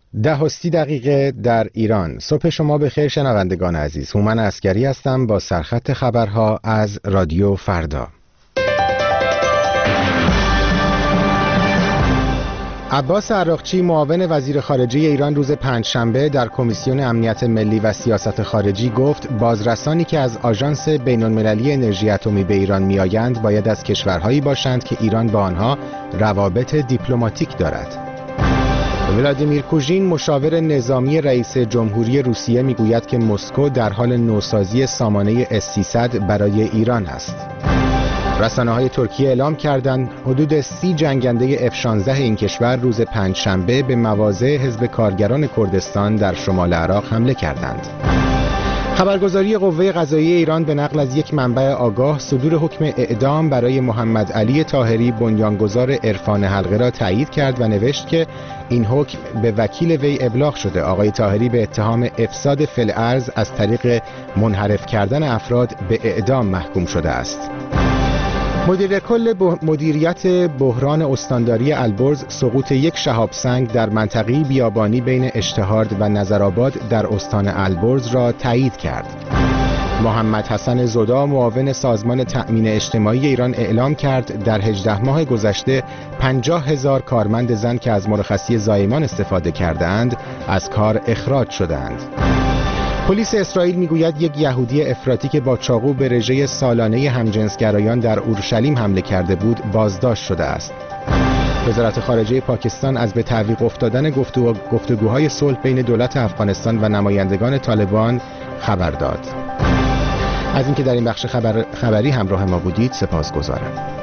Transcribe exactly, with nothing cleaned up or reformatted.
ده و سی دقیقه در ایران. صبح شما بخیر شنوندگان عزیز. هومن عسگری هستم با سرخط خبرها از رادیو فردا. عباس عراقچی معاون وزیر خارجه ایران روز پنجشنبه در کمیسیون امنیت ملی و سیاست خارجی گفت بازرسانی که از آژانس بین‌المللی انرژی اتمی به ایران میآیند باید از کشورهایی باشند که ایران با آنها روابط دیپلماتیک دارد. ولادیمیر پوتین مشاور نظامی رئیس جمهوری روسیه میگوید که مسکو در حال نوسازی سامانه اس سیصد برای ایران است. رسانه‌های ترکیه اعلام کردند حدود سی جنگنده اف شانزده این کشور روز پنجشنبه به مواضع حزب کارگران کردستان در شمال عراق حمله کردند. خبرگزاری قوه قضاییه ایران به نقل از یک منبع آگاه صدور حکم اعدام برای محمد علی طاهری بنیانگذار عرفان حلقه را تایید کرد و نوشت که این حکم به وکیل وی ابلاغ شده. آقای طاهری به اتهام افساد فی‌الارض از طریق منحرف کردن افراد به اعدام محکوم شده است. مدیر کل مدیریت بحران استانداری البرز سقوط یک شهاب سنگ در منطقه بیابانی بین اشتهارد و نظرآباد در استان البرز را تایید کرد. محمد حسن زودا معاون سازمان تأمین اجتماعی ایران اعلام کرد در هجده ماه گذشته پنجاه هزار کارمند زن که از مرخصی زایمان استفاده کردند از کار اخراج شدند. پلیس اسرائیل میگوید یک یهودی افراطی که با چاقو به رژه سالانه همجنسگرایان در اورشلیم حمله کرده بود بازداشت شده است. وزارت خارجه پاکستان از به تعویق افتادن گفتگو... گفتگوهای صلح بین دولت افغانستان و نمایندگان طالبان خبر داد. از اینکه در این بخش خبر... خبری همراه ما بودید سپاسگزارم.